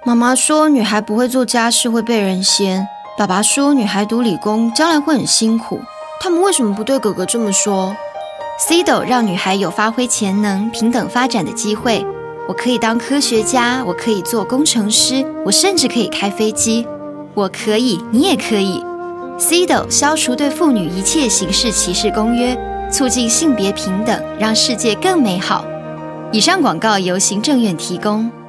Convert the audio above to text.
妈妈说女孩不会做家事会被人嫌，爸爸说女孩读理工将来会很辛苦。他们为什么不对哥哥这么说？ CEDO 让女孩有发挥潜能、平等发展的机会。我可以当科学家，我可以做工程师，我甚至可以开飞机。我可以，你也可以。CEDO 消除对妇女一切形式歧视公约，促进性别平等，让世界更美好。以上广告由行政院提供。